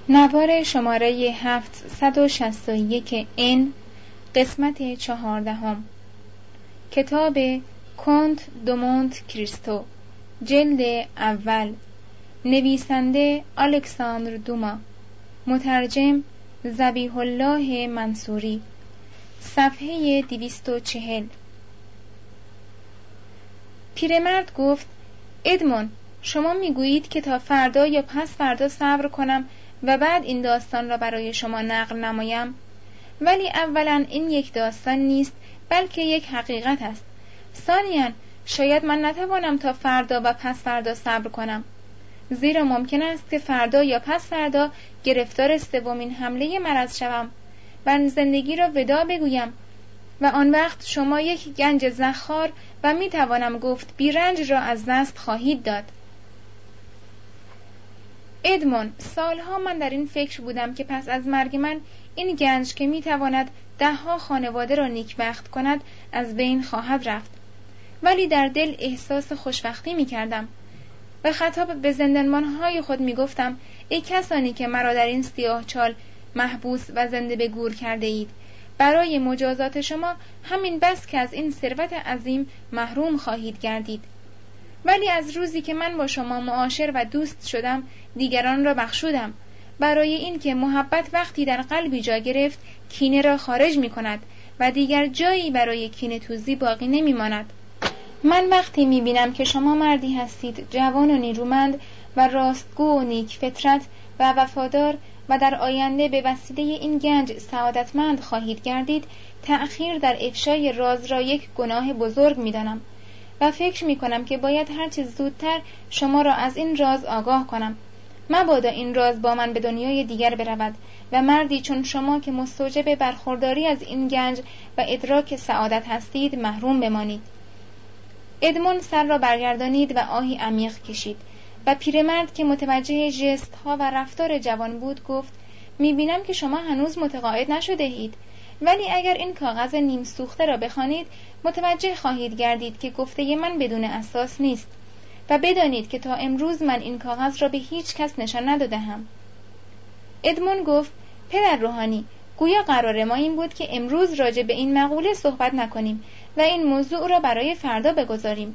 نوار شماره 761 ان قسمت 14 کتاب کنت دو مونت کریستو جلد اول نویسنده الکساندر دوما مترجم ذبیح الله منصوری صفحه 240 پیرمرد گفت ادمون شما میگویید که تا فردا یا پس فردا صبر کنم و بعد این داستان را برای شما نقل نمایم، ولی اولا این یک داستان نیست بلکه یک حقیقت است. ثانیاً شاید من نتوانم تا فردا و پس فردا صبر کنم، زیرا ممکن است که فردا یا پس فردا گرفتار سومین حمله مرض شوم و زندگی را وداع بگویم و آن وقت شما یک گنج زخار و می توانم گفت بیرنج را از دست خواهید داد. ادمون، سالها من در این فکر بودم که پس از مرگ من این گنج که میتواند 10 خانواده را نیکبخت کند از بین خواهد رفت، ولی در دل احساس خوشبختی میکردم و خطاب به زندانبانهای خود میگفتم ای کسانی که مرا در این سیاهچال محبوس و زنده به گور کرده اید، برای مجازات شما همین بس که از این ثروت عظیم محروم خواهید گردید. ولی از روزی که من با شما معاشر و دوست شدم دیگران را بخشودم، برای این که محبت وقتی در قلبی جا گرفت کینه را خارج می کند و دیگر جایی برای کینه توزی باقی نمی ماند. من وقتی می بینم که شما مردی هستید جوان و نیرومند و راستگو و نیک فطرت و وفادار و در آینده به وسیله این گنج سعادتمند خواهید گردید، تأخیر در افشای راز را یک گناه بزرگ می دانم و فکر می کنم که باید هرچه زودتر شما را از این راز آگاه کنم، مبادا این راز با من به دنیای دیگر برود و مردی چون شما که مستوجب برخورداری از این گنج و ادراک سعادت هستید محروم بمانید. ادمون سر را برگردانید و آهی عمیق کشید و پیرمرد که متوجه ژست ها و رفتار جوان بود گفت می بینم که شما هنوز متقاعد نشده اید، ولی اگر این کاغذ نیم سوخته را بخوانید متوجه خواهید گردید که گفته من بدون اساس نیست و بدانید که تا امروز من این کاغذ را به هیچ کس نشان ندادم. ادمون گفت پدر روحانی، گویا قرار ما این بود که امروز راجع به این مقوله صحبت نکنیم و این موضوع را برای فردا بگذاریم.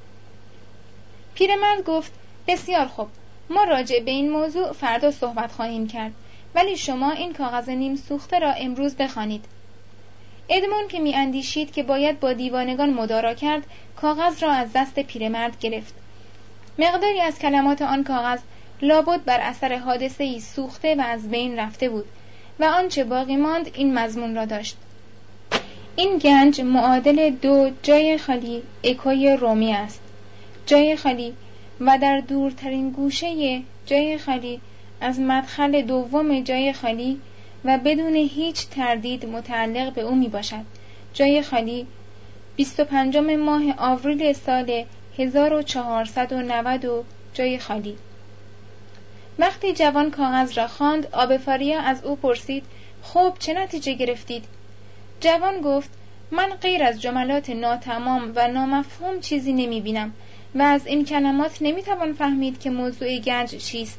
پیرمرد گفت بسیار خوب، ما راجع به این موضوع فردا صحبت خواهیم کرد، ولی شما این کاغذ نیم سوخته را امروز بخوانید. ادمون که می اندیشید که باید با دیوانگان مدارا کرد، کاغذ را از دست پیرمرد گرفت. مقداری از کلمات آن کاغذ لابد بر اثر حادثه‌ای سوخته و از بین رفته بود و آنچه باقی ماند این مضمون را داشت: این گنج معادل 2 جای خالی اکوی رومی است، جای خالی و در دورترین گوشه جای خالی از مدخل دوم جای خالی و بدون هیچ تردید متعلق به او می باشد. جای خالی 25 ماه آوریل سال 1490 جای خالی. وقتی جوان کاغذ را خواند، آبفاریا از او پرسید خب چه نتیجه گرفتید؟ جوان گفت من غیر از جملات ناتمام و نامفهوم چیزی نمی بینم و از این کلمات نمی توان فهمید که موضوع گنج چیست.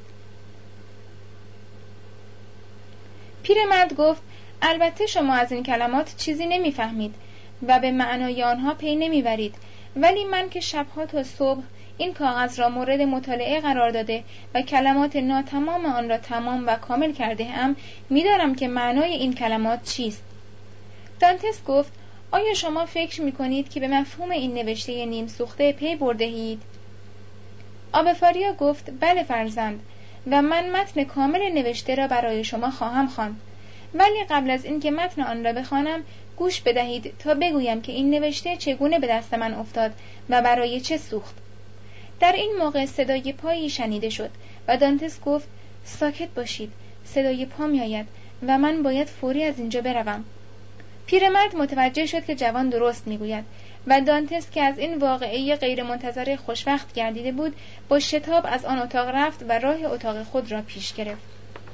پیرمرد گفت البته شما از این کلمات چیزی نمیفهمید و به معنای آنها پی نمیبرید، ولی من که شبها تا صبح این کاغذ را مورد مطالعه قرار داده و کلمات ناتمام آن را تمام و کامل کرده ام، می‌دانم که معنای این کلمات چیست. دانتس گفت آیا شما فکر می‌کنید که به مفهوم این نوشته نیم سوخته پی برده اید؟ آبفاریا گفت بله فرزند، و من متن کامل نوشته را برای شما خواهم خواند، ولی قبل از اینکه متن آن را بخوانم گوش بدهید تا بگویم که این نوشته چگونه به دست من افتاد و برای چه سوخت. در این موقع صدای پایی شنیده شد و دانتس گفت ساکت باشید، صدای پا می آید و من باید فوری از اینجا بروم. پیرمرد متوجه شد که جوان درست میگوید و دانتس که از این واقعه غیر منتظره خوشوقت گردیده بود با شتاب از آن اتاق رفت و راه اتاق خود را پیش گرفت.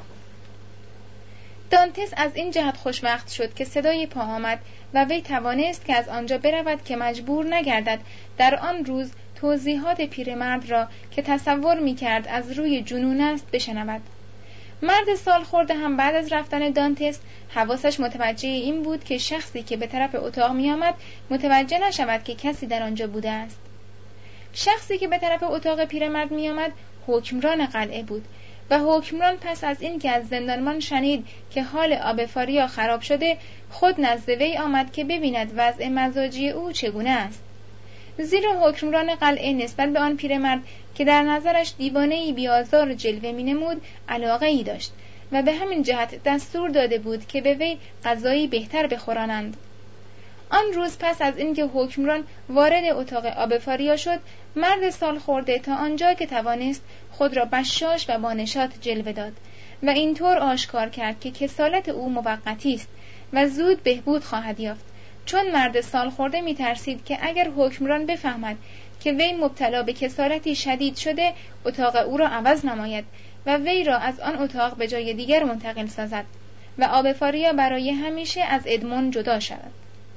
دانتس از این جهت خوشوقت شد که صدای پا آمد و وی توانست که از آنجا برود که مجبور نگردد در آن روز توضیحات پیرمرد را که تصور می‌کرد از روی جنون است بشنود. مرد سال خورده هم بعد از رفتن دانتس حواسش متوجه این بود که شخصی که به طرف اتاق می آمد متوجه نشود که کسی در آنجا بوده است. شخصی که به طرف اتاق پیرمرد می آمد حکمران قلعه بود و حکمران پس از این که از زندانبان شنید که حال آبفاریا خراب شده خود نزد وی آمد که ببیند وضع مزاجی او چگونه است. زیرا حکمران قلعه نسبت به آن پیرمرد که در نظرش دیوانه‌ای بیازار جلوه می‌نمود علاقه‌ای داشت و به همین جهت دستور داده بود که به وی غذایی بهتر بخورانند. آن روز پس از اینکه حکمران وارد اتاق آبفاریا شد، مرد سال خورده تا آنجا که توانست خود را بشاش و بانشاط جلوه داد و اینطور آشکار کرد که کسالت او موقتی است و زود بهبود خواهد یافت، چون مرد سال خورده می ترسید که اگر حکمران بفهمد که وی مبتلا به کسالتی شدید شده اتاق او را عوض نماید و وی را از آن اتاق به جای دیگر منتقل سازد و آبفاریا برای همیشه از ادمون جدا شود.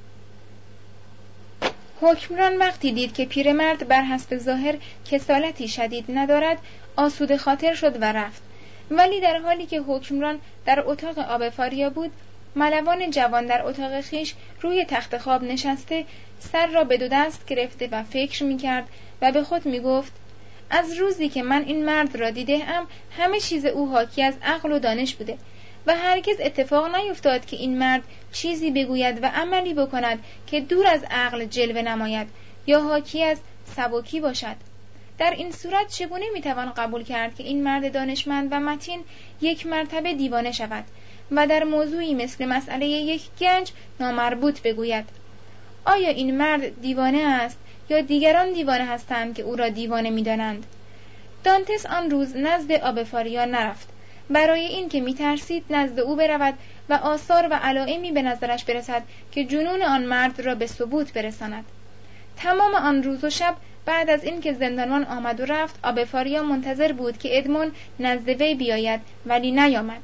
حکمران وقتی دید که پیرمرد بر حسب ظاهر کسالتی شدید ندارد آسوده خاطر شد و رفت، ولی در حالی که حکمران در اتاق آبفاریا بود ملوان جوان در اتاق خیش روی تخت خواب نشسته سر را به دو دست گرفته و فکر می‌کرد و به خود می‌گفت از روزی که من این مرد را دیده‌ام همه چیز او حاکی از عقل و دانش بوده و هرگز اتفاق نیفتاد که این مرد چیزی بگوید و عملی بکند که دور از عقل جلوه نماید یا حاکی از سبکی باشد. در این صورت چگونه میتوان قبول کرد که این مرد دانشمند و متین یک مرتبه دیوانه شود و در موضوعی مثل مسئله یک گنج نامربوط بگوید؟ آیا این مرد دیوانه است یا دیگران دیوانه هستند که او را دیوانه میدانند؟ دانتس آن روز نزد آبفاریا نرفت، برای این که میترسید نزد او برود و آثار و علائمی به نظرش برسد که جنون آن مرد را به ثبوت برساند. تمام آن روز و شب بعد از این که زندانبان آمد و رفت آبفاریا منتظر بود که ادمون نزد وی بیاید، ولی نیامد.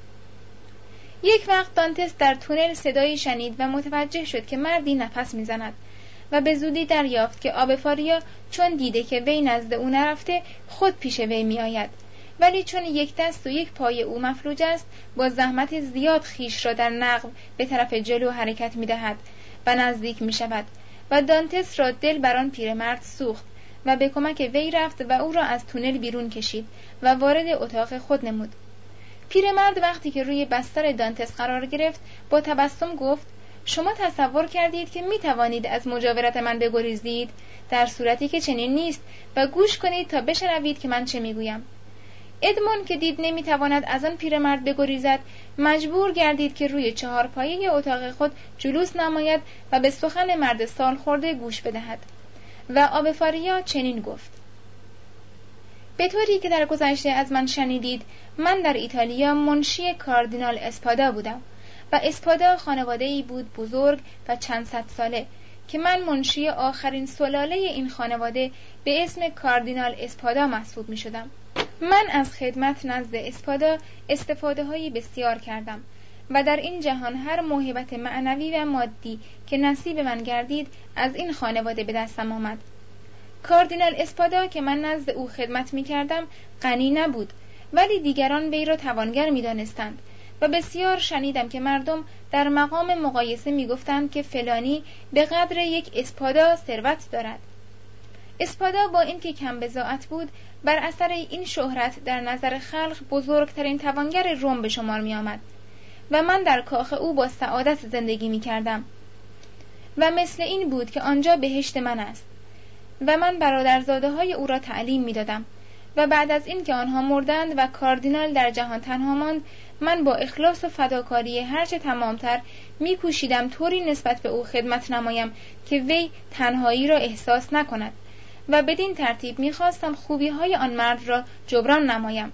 یک وقت دانتس در تونل صدایی شنید و متوجه شد که مردی نفس میزند و به زودی دریافت که آبفاریا چون دیده که وی نزد او نرفته خود پیش وی میآید، ولی چون یک دست و یک پای او مفلوج است با زحمت زیاد خیش را در نقب به طرف جلو حرکت می‌دهد و نزدیک می‌شود و دانتس را دل بر آن پیرمرد سوخت و به کمک وی رفت و او را از تونل بیرون کشید و وارد اتاق خود نمود. پیرمرد وقتی که روی بستر دانتس قرار گرفت با تبسم گفت شما تصور کردید که می توانید از مجاورت من بگریزید؟ در صورتی که چنین نیست و گوش کنید تا بشنوید که من چه میگویم. ادمون که دید نمیتواند از آن پیرمرد بگریزد مجبور گردید که روی چهارپایه اتاق خود جلوس نماید و به سخن مرد سال خورده گوش بدهد و آبفاریا چنین گفت: به طوری که در گذشته از من شنیدید من در ایتالیا منشی کاردینال اسپادا بودم و اسپادا خانواده‌ای بود بزرگ و چند صد ساله که من منشی آخرین سلاله این خانواده به اسم کاردینال اسپادا محسوب می شدم. من از خدمت نزد اسپادا استفاده هایی بسیار کردم و در این جهان هر موهبت معنوی و مادی که نصیب من گردید از این خانواده به دستم آمد. کاردینال اسپادا که من نزد او خدمت می کردم غنی نبود، ولی دیگران وی را توانگر می دانستند و بسیار شنیدم که مردم در مقام مقایسه می گفتند که فلانی به قدر یک اسپادا ثروت دارد. اسپادا با اینکه کم بضاعت بود بر اثر این شهرت در نظر خلق بزرگترین توانگر روم به شمار می آمد و من در کاخ او با سعادت زندگی می کردم و مثل این بود که آنجا بهشت من است و من برادرزاده های او را تعلیم می دادم و بعد از این که آنها مردند و کاردینال در جهان تنها ماند من با اخلاص و فداکاری هرچه تمامتر می کوشیدم طوری نسبت به او خدمت نمایم که وی تنهایی را احساس نکند و بدین ترتیب می‌خواستم خوبی‌های آن مرد را جبران نمایم.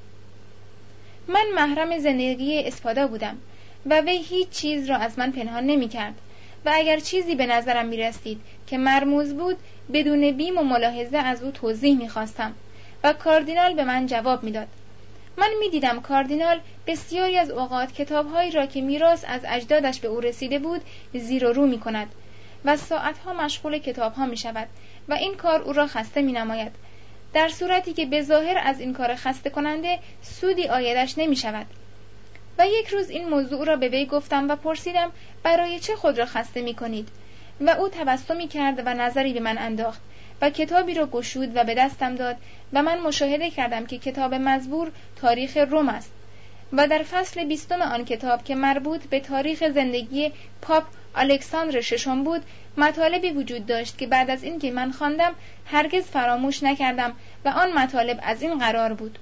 من محرم زندگی اسپادا بودم و وی هیچ چیز را از من پنهان نمی‌کرد و اگر چیزی به نظرم می‌رسید که مرموز بود بدون بیم و ملاحظه از او توضیح می‌خواستم و کاردینال به من جواب می‌داد. من می‌دیدم کاردینال بسیاری از اوقات کتاب‌هایی را که میراث از اجدادش به او رسیده بود زیر و رو می‌کند و ساعت‌ها مشغول کتاب‌ها می‌شود و این کار او را خسته می‌نماید در صورتی که به ظاهر از این کار خسته کننده سودی آیدش نمی شود. و یک روز این موضوع را به وی گفتم و پرسیدم برای چه خود را خسته می کنید؟ و او تبسمی کرد و نظری به من انداخت و کتابی را گشود و به دستم داد و من مشاهده کردم که کتاب مزبور تاریخ روم است و در فصل 20 آن کتاب که مربوط به تاریخ زندگی پاپ الکساندر ششم بود مطالبی وجود داشت که بعد از این که من خواندم هرگز فراموش نکردم و آن مطالب از این قرار بود: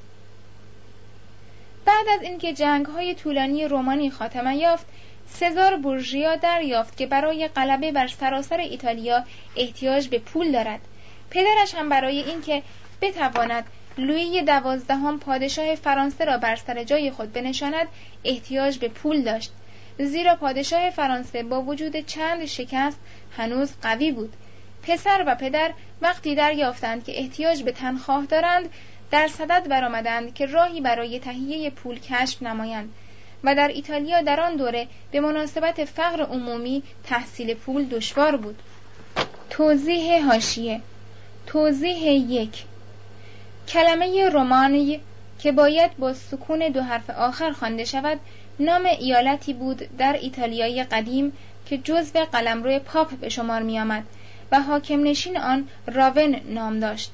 بعد از اینکه جنگ‌های طولانی رومانی خاتمه یافت، سزار بورژیا دریافت که برای غلبه بر سراسر ایتالیا احتیاج به پول دارد. پدرش هم برای اینکه بتواند لویی 12 پادشاه فرانسه را بر سر جای خود بنشاند احتیاج به پول داشت، زیرا پادشاه فرانسه با وجود چند شکست هنوز قوی بود. پسر و پدر وقتی دریافتند که احتیاج به تنخواه دارند در صدد برآمدند که راهی برای تهیه پول کشف نمایند و در ایتالیا در آن دوره به مناسبت فقر عمومی تحصیل پول دشوار بود. توضیح حاشیه: توضیح 1. کلمه رومانی که باید با سکون 2 حرف آخر خوانده شود نام ایالتی بود در ایتالیای قدیم که جزو قلمرو پاپ به شمار می آمد و حاکم نشین آن راون نام داشت.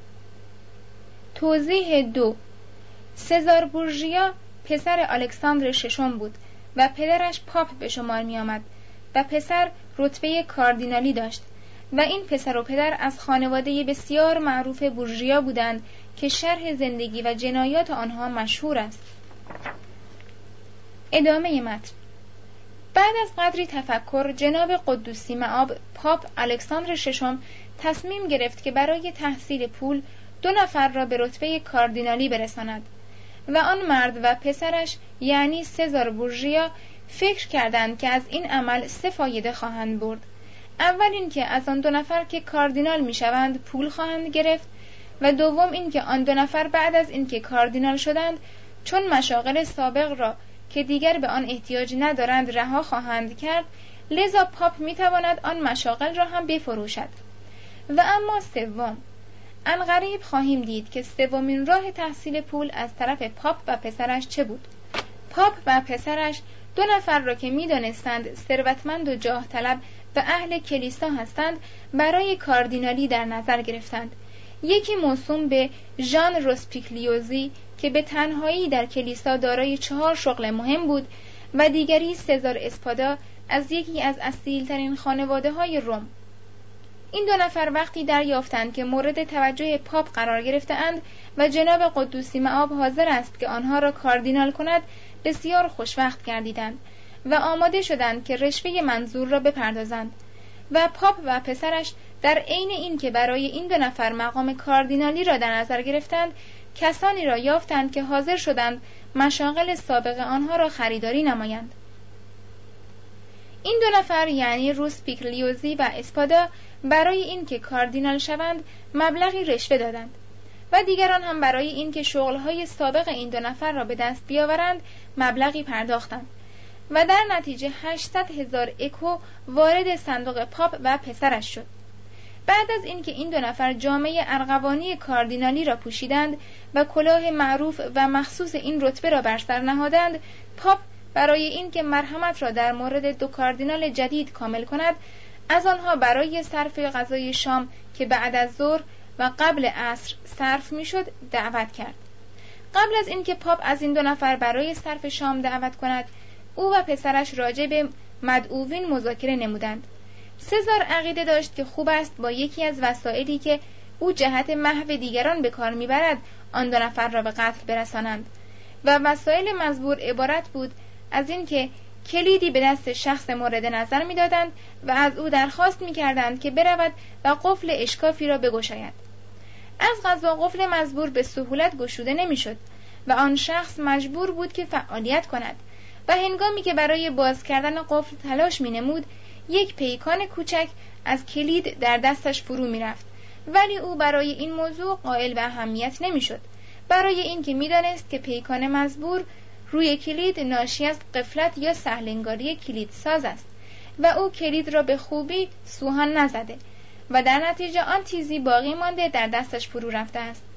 توضیح 2. سزار بورژیا پسر الکساندر ششم بود و پدرش پاپ به شمار می آمد و پسر رتبه کاردینالی داشت و این پسر و پدر از خانواده بسیار معروف بورژیا بودند که شرح زندگی و جنایات آنها مشهور است. ادامه متن. بعد از قدری تفکر جناب قدوسی مآب پاپ الکساندر ششم تصمیم گرفت که برای تحصیل پول 2 نفر را به رتبه کاردینالی برساند و آن مرد و پسرش یعنی سزار بورژیا فکر کردند که از این عمل 3 فایده خواهند برد. اول این که از آن 2 نفر که کاردینال میشوند پول خواهند گرفت و دوم این که آن 2 نفر بعد از اینکه کاردینال شدند چون مشاغل سابق را که دیگر به آن احتیاج ندارند رها خواهند کرد، لذا پاپ میتواند آن مشاغل را هم بفروشد. و اما سوم، عنقریب خواهیم دید که سومین راه تحصیل پول از طرف پاپ و پسرش چه بود. پاپ و پسرش 2 نفر را که میدانستند ثروتمند و جاه طلب و اهل کلیسا هستند برای کاردینالی در نظر گرفتند. یکی موسوم به ژان روسپیکلیوزی که به تنهایی در کلیسا دارای 4 شغل مهم بود و دیگری سزار اسپادا از یکی از اصیلترین خانواده های روم. این 2 نفر وقتی دریافتند که مورد توجه پاپ قرار گرفته‌اند و جناب قدوسی مآب حاضر است که آنها را کاردینال کند بسیار خوشوقت گردیدند و آماده شدند که رشوه منظور را بپردازند و پاپ و پسرش در عین این که برای این 2 نفر مقام کاردینالی را در نظر گرفتند کسانی را یافتند که حاضر شدند مشاغل سابق آنها را خریداری نمایند. این 2 نفر یعنی روسپیکلیوزی و اسپادا برای اینکه کاردینال شوند مبلغی رشوه دادند و دیگران هم برای اینکه شغل‌های سابق این 2 نفر را به دست بیاورند مبلغی پرداختند و در نتیجه 800,000 اکو وارد صندوق پاپ و پسرش شد. بعد از اینکه این 2 نفر جامه ارغوانی کاردینالی را پوشیدند و کلاه معروف و مخصوص این رتبه را بر سر نهادند، پاپ برای اینکه مرحمت را در مورد 2 کاردینال جدید کامل کند از آنها برای صرف غذای شام که بعد از ظهر و قبل عصر صرف میشد دعوت کرد. قبل از اینکه پاپ از این 2 نفر برای صرف شام دعوت کند او و پسرش راجع به مدعوین مذاکره نمودند. سزار عقیده داشت که خوب است با یکی از وسایلی که او جهت محو دیگران به کار میبرد آن 2 نفر را به قتل برسانند و وسایل مزبور عبارت بود از این که کلیدی به دست شخص مورد نظر میدادند و از او درخواست میکردند که برود و قفل اشکافی را بگشاید. از قضا قفل مزبور به سهولت گشوده نمیشد و آن شخص مجبور بود که فعالیت کند و هنگامی که برای باز کردن قفل تلاش مینمود یک پیکان کوچک از کلید در دستش فرو میرفت، ولی او برای این موضوع قائل به اهمیت نمیشد، برای اینکه میدانست که پیکان مزبور روی کلید ناشی از غفلت یا سهلنگاری کلید ساز است و او کلید را به خوبی سوهان نزده و در نتیجه آن تیزی باقی مانده در دستش فرو رفته است.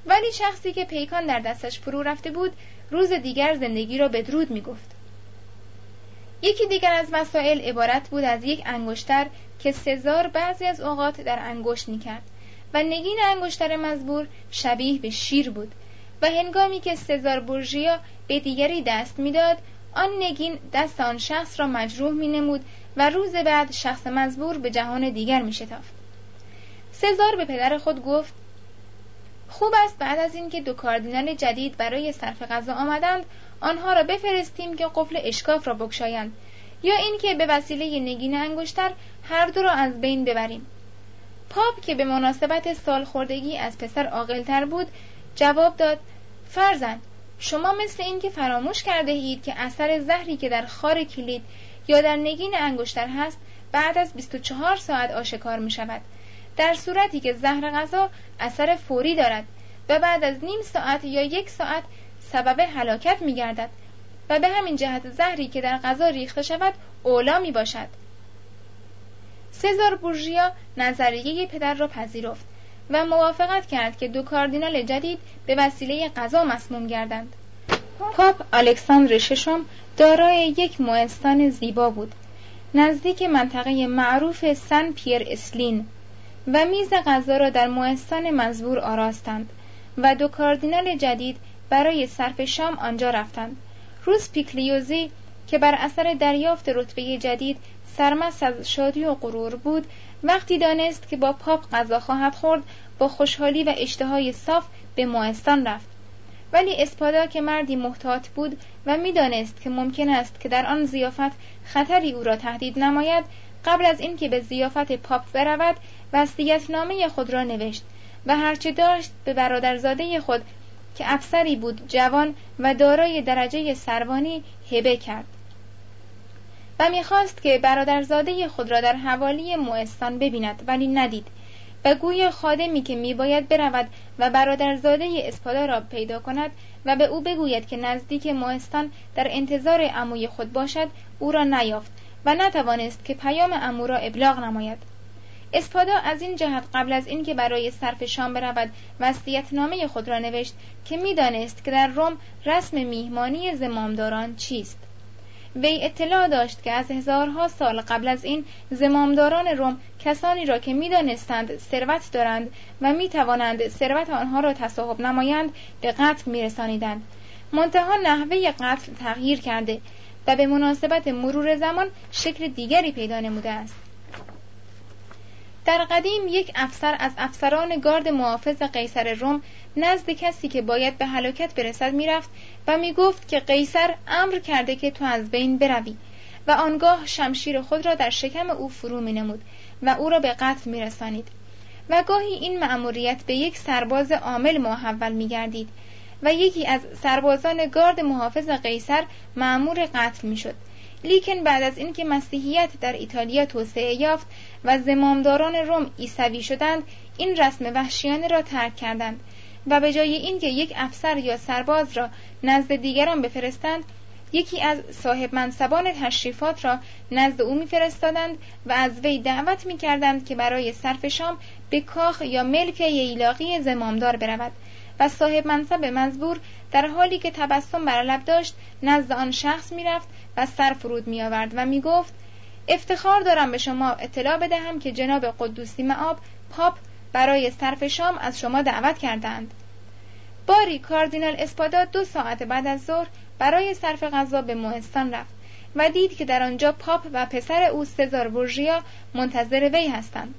ولی شخصی که پیکان در دستش فرو رفته بود روز دیگر زندگی را بدرود می گفت. یکی دیگر از مسائل عبارت بود از یک انگشتر که سزار بعضی از اوقات در انگشت می کرد و نگین انگشتر مزبور شبیه به شیر بود و هنگامی که سزار بورژیا به دیگری دست میداد آن نگین دست آن شخص را مجروح می نمود و روز بعد شخص مزبور به جهان دیگر می شتافت. سزار به پدر خود گفت خوب است بعد از اینکه 2 کاردینال جدید برای صرف غذا آمدند آنها را بفرستیم که قفل اشکاف را بگشایند یا اینکه به وسیله نگین انگشتر هر دو را از بین ببریم. پاپ که به مناسبت سالخوردگی از پسر عاقل‌تر بود جواب داد فرزند شما مثل این که فراموش کرده اید که اثر زهری که در خار کلید یا در نگین انگشتر هست بعد از 24 ساعت آشکار می شود، در صورتی که زهر غذا اثر فوری دارد و بعد از نیم ساعت یا 1 ساعت سبب هلاکت می گردد و به همین جهت زهری که در غذا ریخته شود اولی می باشد. سزار بورژیا نظریه پدر را پذیرفت و موافقت کرد که 2 کاردینال جدید به وسیله غذا مسموم گردند. پاپ الکساندر ششم دارای یک موستان زیبا بود نزدیک منطقه معروف سن پیر اسلین و میز غذا را در موستان مزبور آراستند و 2 کاردینال جدید برای صرف شام آنجا رفتند. روز پیکلیوزی که بر اثر دریافت رتبه جدید سرمست از شادی و غرور بود وقتی دانست که با پاپ غذا خواهد خورد با خوشحالی و اشتهای صاف به موستان رفت. ولی اسپادا که مردی محتاط بود و میدانست که ممکن است که در آن ضیافت خطری او را تهدید نماید قبل از اینکه به ضیافت پاپ برود وصیت‌نامه خود را نوشت و هرچه داشت به برادرزاده خود که افسری بود جوان و دارای درجه سروانی هبه کرد و می‌خواست که برادرزاده خود را در حوالی موستان ببیند ولی ندید و گویا خادمی که میباید برود و برادرزاده اسپادا را پیدا کند و به او بگوید که نزدیک موستان در انتظار عموی خود باشد او را نیافت و نتوانست که پیام عمو را ابلاغ نماید. اسپادا از این جهت قبل از اینکه برای صرف شام برود وصیت‌نامه خود را نوشت که میدانست که در روم رسم میهمانی زمامداران چیست. وی اطلاع داشت که از هزارها سال قبل از این زمامداران روم کسانی را که می‌دانستند ثروت دارند و می‌توانند ثروت آنها را تصاحب نمایند به قتل می‌رسانیدند. منتها نحوه قتل تغییر کرده و به مناسبت مرور زمان شکل دیگری پیدا نموده است. در قدیم یک افسر از افسران گارد محافظ قیصر روم نزد کسی که باید به هلاکت برسد میرفت و میگفت که قیصر امر کرده که تو از بین بروی و آنگاه شمشیر خود را در شکم او فرو مینمود و او را به قتل میرسانید و گاهی این مأموریت به یک سرباز عامل محول میگردید و یکی از سربازان گارد محافظ قیصر مأمور قتل میشد. لیکن بعد از اینکه مسیحیت در ایتالیا توسعه یافت و زمامداران روم عیسوی شدند این رسم وحشیانه را ترک کردند و به جای اینکه یک افسر یا سرباز را نزد دیگران بفرستند یکی از صاحب منصبان تشریفات را نزد او میفرستادند و از وی دعوت میکردند که برای صرف شام به کاخ یا ملک ییلاقی زمامدار برود و صاحب منصب مزبور در حالی که تبسم بر لب داشت نزد آن شخص میرفت و سر فرود می آورد و می گفت افتخار دارم به شما اطلاع بدهم که جناب قدوسی مآب پاپ برای صرف شام از شما دعوت کردند. باری کاردینال اسپادا 2 ساعت بعد از ظهر برای صرف غذا به موستان رفت و دید که در آنجا پاپ و پسر او سزار بورژیا منتظر وی هستند.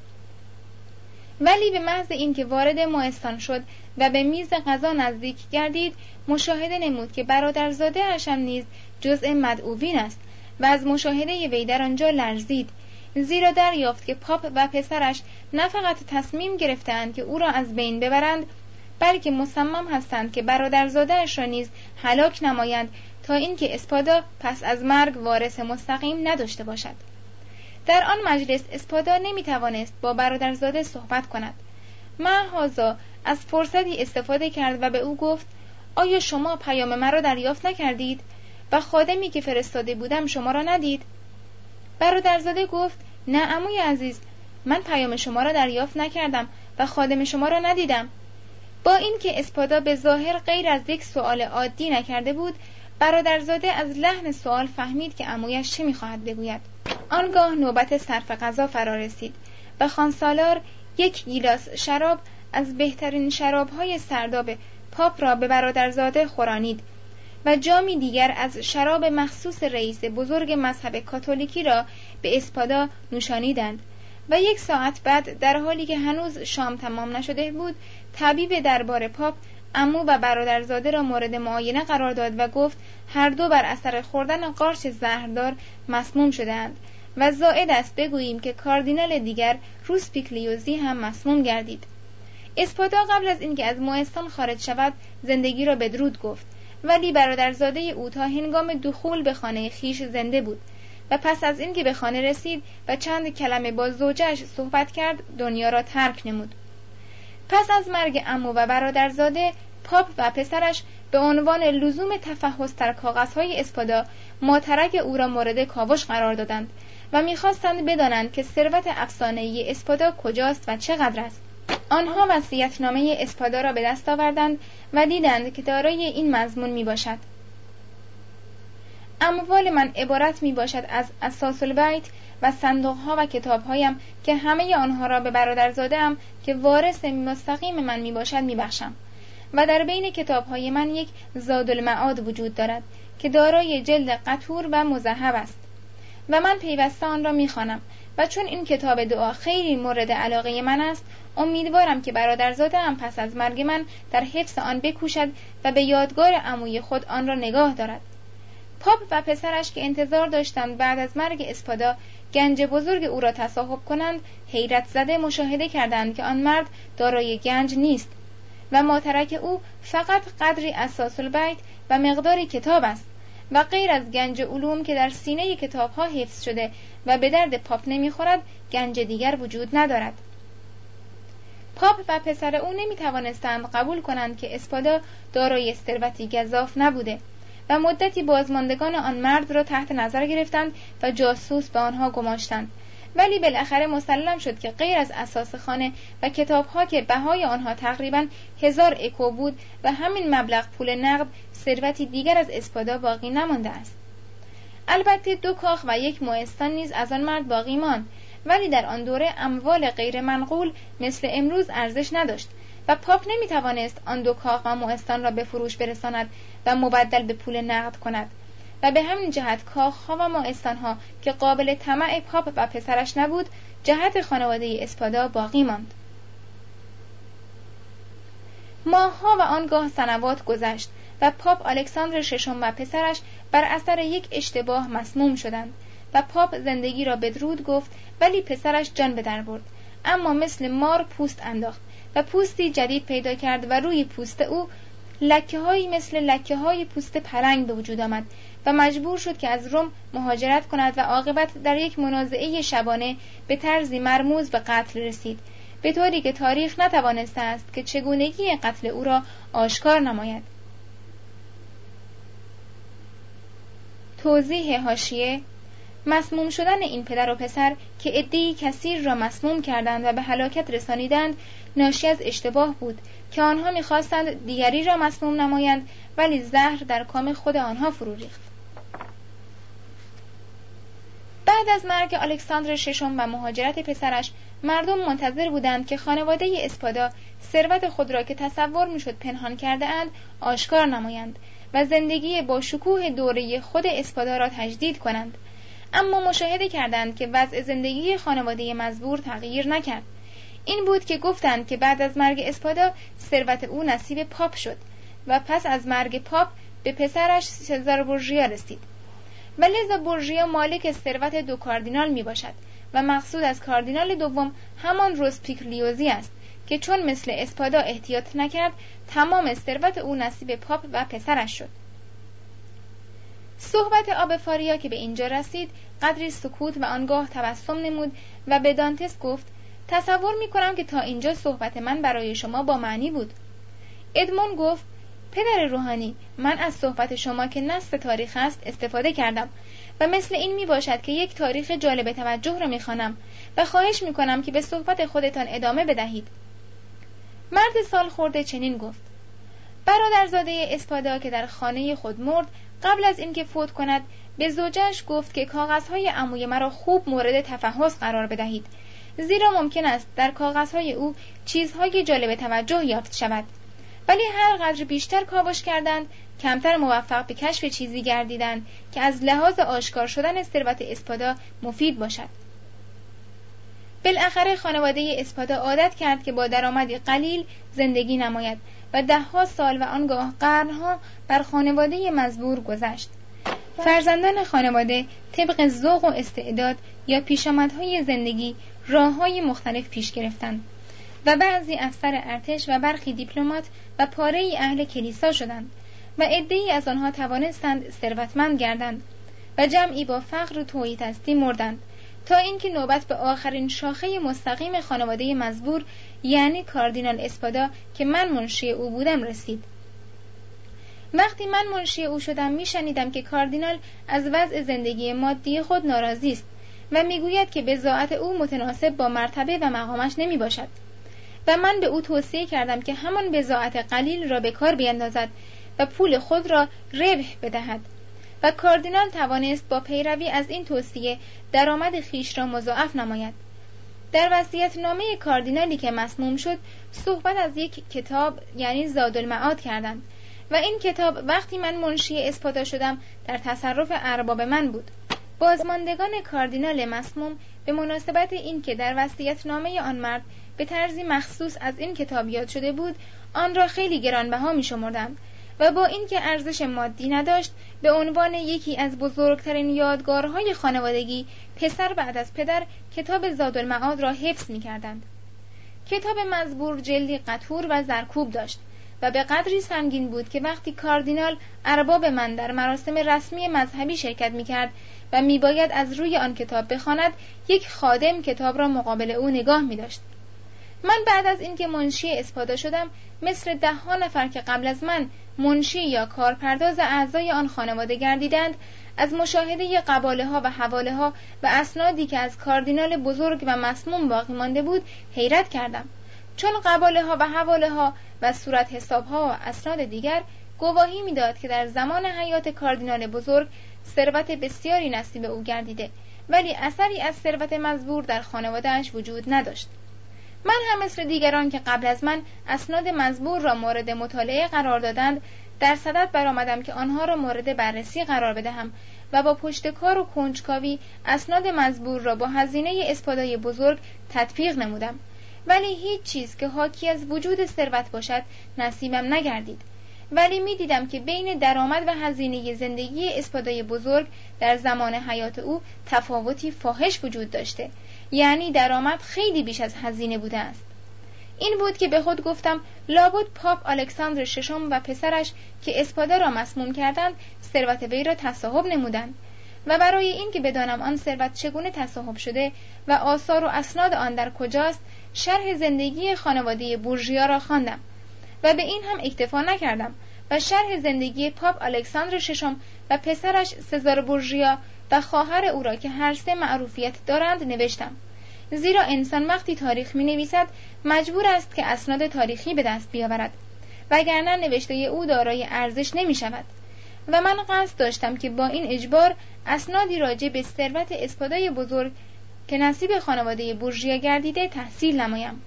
ولی به محض اینکه وارد موستان شد و به میز غذا نزدیک گردید مشاهده نمود که برادرزاده اش هم نیز جزء مدعوین است و از مشاهده وی در آنجا لرزید زیرا دریافت که پاپ و پسرش نه فقط تصمیم گرفتند که او را از بین ببرند بلکه مصمم هستند که برادرزاده اش را نیز هلاک نمایند تا اینکه اسپادا پس از مرگ وارث مستقیم نداشته باشد. در آن مجلس اسپادا نمیتوانست با برادرزاده صحبت کند. معاذا از فرصتی استفاده کرد و به او گفت آیا شما پیام مرا دریافت نکردید و خادمی که فرستاده بودم شما را ندید؟ برادرزاده گفت نه عموی عزیز، من پیام شما را دریافت نکردم و خادم شما را ندیدم. با اینکه اسپادا به ظاهر غیر از یک سؤال عادی نکرده بود، برادرزاده از لحن سؤال فهمید که عمویش چه می‌خواهد بگوید. آنگاه نوبت صرف غذا فرا رسید و خانسالار یک گیلاس شراب از بهترین شراب‌های سرداب پاپ را به برادرزاده خورانید و جامی دیگر از شراب مخصوص رئیس بزرگ مذهب کاتولیکی را به اسپادا نوشانیدند و 1 ساعت بعد، در حالی که هنوز شام تمام نشده بود، طبیب دربار پاپ عمو و برادرزاده را مورد معاینه قرار داد و گفت هر دو بر اثر خوردن قارچ زهردار مسموم شده‌اند و زائد است بگوییم که کاردینال دیگر روسپیکلیوزی هم مسموم گردید. اسپادا قبل از اینکه از موستان خارج شود زندگی را بدرود گفت، ولی برادرزاده او تا هنگام دخول به خانه خیش زنده بود و پس از اینکه به خانه رسید و چند کلمه با زوجه‌اش صحبت کرد دنیا را ترک نمود. پس از مرگ عمو و برادرزاده، پاپ و پسرش به عنوان لزوم تفحص در کاغذهای اسپادا ماترک او را مورد کاوش قرار دادند و می‌خواستند بدانند که ثروت افسانه‌ای اسپادا کجاست و چقدر است. آنها وصیت‌نامه اسپادا را به دست آوردند و دیدند که دارای این مضمون میباشد: اموال من عبارت میباشد از اساس البیت و صندوقها و کتابهایم که همه آنها را به برادرزاده‌ام که وارث مستقیم من میباشد میبخشم و در بین کتابهای من یک زادالمعاد وجود دارد که دارای جلد قطور و مذهب است و من پیوسته آن را میخوانم و چون این کتاب دعا خیلی مورد علاقه من است، امیدوارم که برادرزاده‌ام پس از مرگ من در حفظ آن بکوشد و به یادگار عموی خود آن را نگاه دارد. پاپ و پسرش که انتظار داشتند بعد از مرگ اسپادا گنج بزرگ او را تصاحب کنند، حیرت زده مشاهده کردند که آن مرد دارای گنج نیست و ماترک او فقط قدری اساس البیت و مقداری کتاب است و غیر از گنج علوم که در سینه کتاب‌ها حفظ شده و به درد پاپ نمی‌خورد، گنج دیگر وجود ندارد. پاپ و پسر او نمی‌توانستند قبول کنند که اسپادا دارای ثروتی گزاف نبوده و مدتی بازماندگان آن مرد را تحت نظر گرفتند و جاسوس به آنها گماشتند، ولی بالاخره مسلم شد که غیر از اساس خانه و کتاب‌ها که بهای آنها تقریباً 1000 اکو بود و همین مبلغ پول نقد، ثروتی دیگر از اسپادا باقی نمانده است. البته 2 کاخ و 1 موستان نیز از آن مرد باقی ماند، ولی در آن دوره اموال غیر منقول مثل امروز ارزش نداشت و پاپ نمیتوانست آن 2 کاخ و موستان را به فروش برساند و مبدل به پول نقد کند و به همین جهت کاخ‌ها و موستان‌ها که قابل طمع پاپ و پسرش نبود، جهت خانواده اسپادا باقی ماند. ماه‌ها و آنگاه سنوات گذشت و پاپ الکساندر ششم و پسرش بر اثر یک اشتباه مسموم شدند و پاپ زندگی را بدرود گفت، ولی پسرش جان به در برد، اما مثل مار پوست انداخت و پوستی جدید پیدا کرد و روی پوست او لکه‌هایی مثل لکه‌های پوست پلنگ به وجود آمد و مجبور شد که از روم مهاجرت کند و عاقبت در یک منازعه شبانه به طرزی مرموز به قتل رسید، به طوری که تاریخ نتوانسته است که چگونگی قتل او را آشکار نماید. توضیح حاشیه: مسموم شدن این پدر و پسر که عده‌ای کثیر را مسموم کردند و به هلاکت رسانیدند، ناشی از اشتباه بود که آنها می‌خواستند دیگری را مسموم نمایند، ولی زهر در کام خود آنها فرو ریخت. بعد از مرگ الکساندر ششم و مهاجرت پسرش، مردم منتظر بودند که خانواده اسپادا ثروت خود را که تصور می‌شد پنهان کرده اند آشکار نمایند و زندگی با شکوه دوره خود اسپادا را تجدید کنند، اما مشاهده کردند که وضع زندگی خانواده مزبور تغییر نکرد. این بود که گفتند که بعد از مرگ اسپادا ثروت او نصیب پاپ شد و پس از مرگ پاپ به پسرش سزار بورژیا رسید و لذا بورژیا مالک ثروت 2 کاردینال می باشد و مقصود از کاردینال دوم همان روسپیکلیوزی است که چون مثل اسپادا احتیاط نکرد، تمام ثروت او نصیب پاپ و پسرش شد. صحبت آب فاریا که به اینجا رسید قدری سکوت و آنگاه تبسم نمود و به دانتس گفت: تصور می‌کنم که تا اینجا صحبت من برای شما با معنی بود. ادمون گفت: پدر روحانی، من از صحبت شما که نص تاریخ است استفاده کردم و مثل این می باشد که یک تاریخ جالب توجه را می‌خوانم و خواهش می‌کنم که به صحبت خودتان ادامه بدهید. مرد سال خورده چنین گفت: برادرزاده اسپادا که در خانه خود مرد، قبل از اینکه فوت کند به زوجش گفت که کاغذهای عموی مرا خوب مورد تفحص قرار بدهید، زیرا ممکن است در کاغذهای او چیزهای جالب توجه یافت شود. ولی هر قدر بیشتر کاوش کردند، کمتر موفق به کشف چیزی گردیدند که از لحاظ آشکار شدن ثروت اسپادا مفید باشد. بالاخره خانواده اسپادا عادت کرد که با درآمدی قلیل زندگی نماید و 10 سال و آنگاه قرنها بر خانواده مزبور گذشت. فرزندان خانواده طبق ذوق و استعداد یا پیشامدهای زندگی راه‌های مختلف پیش گرفتند و بعضی افسر ارتش و برخی دیپلمات و پاره‌ای اهل کلیسا شدند و عده‌ای از آنها توانستند ثروتمند گردند و جمعی با فقر و تهیدستی مردند، تا اینکه نوبت به آخرین شاخه مستقیم خانواده مزبور، یعنی کاردینال اسپادا که من منشی او بودم، رسید. وقتی من منشی او شدم میشنیدم که کاردینال از وضع زندگی مادی خود ناراضی است و میگوید که بضاعت او متناسب با مرتبه و مقامش نمی باشد و من به او توصیه کردم که همان بضاعت قلیل را به کار بیندازد و پول خود را ربح بدهد و کاردینال توانست با پیروی از این توصیه درآمد خیش را مضاعف نماید. در وصیت‌نامه کاردینالی که مسموم شد صحبت از یک کتاب یعنی زادالمعاد کردند و این کتاب وقتی من منشی اسپادا شدم در تصرف ارباب من بود. بازماندگان کاردینال مسموم به مناسبت این که در وصیت‌نامه آن مرد به طرزی مخصوص از این کتاب یاد شده بود، آن را خیلی گرانبها می‌شمردند و با اینکه ارزش مادی نداشت، به عنوان یکی از بزرگترین یادگارهای خانوادگی پسر بعد از پدر کتاب زادالمعاد را حفظ می‌کردند. کتاب مزبور جلدی قطور و زرکوب داشت و به قدری سنگین بود که وقتی کاردینال ارباب من در مراسم رسمی مذهبی شرکت می‌کرد و میباید از روی آن کتاب بخواند، یک خادم کتاب را مقابل او نگاه می‌داشت. من بعد از اینکه منشی اسپادا شدم، مثل 10 نفر که قبل از من منشی یا کارپرداز اعضای آن خانواده گردیدند، از مشاهده قباله‌ها و حواله‌ها و اسنادی که از کاردینال بزرگ و مسموم باقی مانده بود حیرت کردم، چون قباله‌ها و حواله‌ها و صورت حساب‌ها و اسناد دیگر گواهی می‌داد که در زمان حیات کاردینال بزرگ ثروت بسیاری نصیب او گردیده، ولی اثری از ثروت مزبور در خانواده‌اش وجود نداشت. من هم مثل دیگران که قبل از من اسناد مزبور را مورد مطالعه قرار دادند، در صدد برآمدم که آنها را مورد بررسی قرار بدهم و با پشتکار و کنجکاوی اسناد مزبور را با هزینه اسپادای بزرگ تطبیق نمودم، ولی هیچ چیز که حاکی از وجود ثروت باشد نصیبم نگردید. ولی می دیدم که بین درآمد و هزینه زندگی اسپادای بزرگ در زمان حیات او تفاوتی فاحش وجود داشته، یعنی درآمد خیلی بیش از هزینه بوده است. این بود که به خود گفتم لابد پاپ الکساندر ششم و پسرش که اسپادا را مسموم کردند ثروت وی را تصاحب نمودند و برای این که بدانم آن ثروت چگونه تصاحب شده و آثار و اسناد آن در کجاست، شرح زندگی خانواده بورژیا را خواندم و به این هم اکتفا نکردم و شرح زندگی پاپ الکساندر ششم و پسرش سزار بورژیا و خواهر او را که هر سه معروفیت دارند نوشتم، زیرا انسان وقتی تاریخ می نویسد مجبور است که اسناد تاریخی به دست بیاورد، وگرنه نوشته او دارای ارزش نمی شود و من قصد داشتم که با این اجبار اسنادی راجع به ثروت اسپادای بزرگ که نصیب خانواده بورژیا گردیده تحصیل نمایم.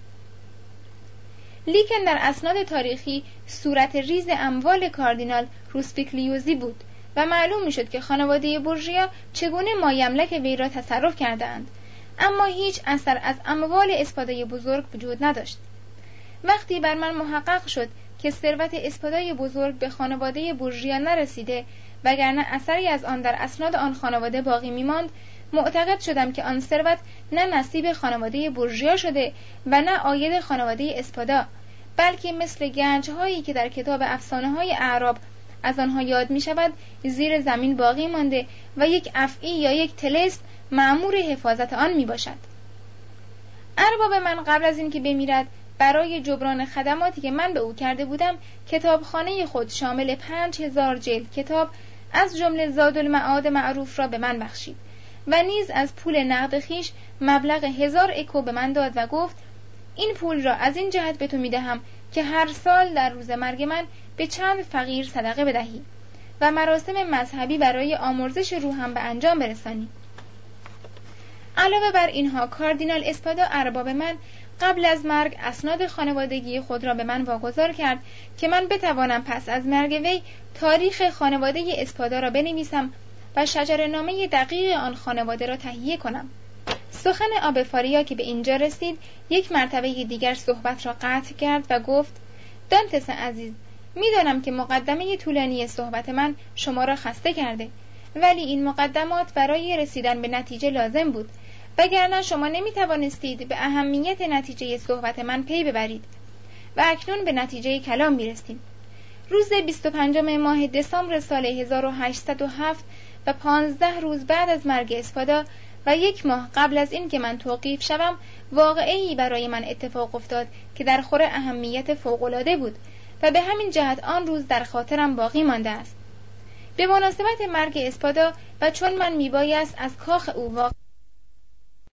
لیکن در اسناد تاریخی صورت ریز اموال کاردینال روسپیکلیوزی بود و معلوم می شد که خانواده بورژیا چگونه مایملک وی را تصرف کردند، اما هیچ اثر از اموال اسپادای بزرگ وجود نداشت. وقتی بر من محقق شد که ثروت اسپادای بزرگ به خانواده بورژیا نرسیده وگرنه اثری از آن در اسناد آن خانواده باقی می‌ماند، معتقد شدم که آن ثروت نه نصیب خانواده بورژیا شده و نه عاید خانواده اسپادا، بلکه مثل گنج‌هایی که در کتاب افسانه‌های اعراب از آنها یاد می‌شود زیر زمین باقی مانده و یک افعی یا یک طلسم مأمور حفاظت آن میباشد. ارباب من قبل از اینکه بمیرد برای جبران خدماتی که من به او کرده بودم کتابخانه خود شامل 5000 جلد کتاب از جمله زادالمعاد معروف را به من بخشید و نیز از پول نقد خیش مبلغ 1000 اکو به من داد و گفت این پول را از این جهت به تو میدهم که هر سال در روز مرگ من به چند فقیر صدقه بدهی و مراسم مذهبی برای آمرزش روحم به انجام برسانی. علاوه بر اینها کاردینال اسپادا ارباب من قبل از مرگ اسناد خانوادگی خود را به من واگذار کرد که من بتوانم پس از مرگ وی تاریخ خانواده اسپادا را بنویسم و شجره‌نامه دقیق آن خانواده را تهیه کنم. سخن آبفاریا که به اینجا رسید یک مرتبه دیگر صحبت را قطع کرد و گفت: دانتس عزیز، میدانم که مقدمه طولانی صحبت من شما را خسته کرده، ولی این مقدمات برای رسیدن به نتیجه لازم بود، وگرنه شما نمیتوانستید به اهمیت نتیجه صحبت من پی ببرید و اکنون به نتیجه کلام میرسیم. روز 25 ماه دسامبر سال 1807 و 15 روز بعد از مرگ اسپادا و 1 ماه قبل از این که من توقیف شوم، واقعه‌ای برای من اتفاق افتاد که در خور اهمیت فوق‌العاده بود و به همین جهت آن روز در خاطرم باقی مانده است. به مناسبت مرگ اسپادا و چون من میبایست از کاخ او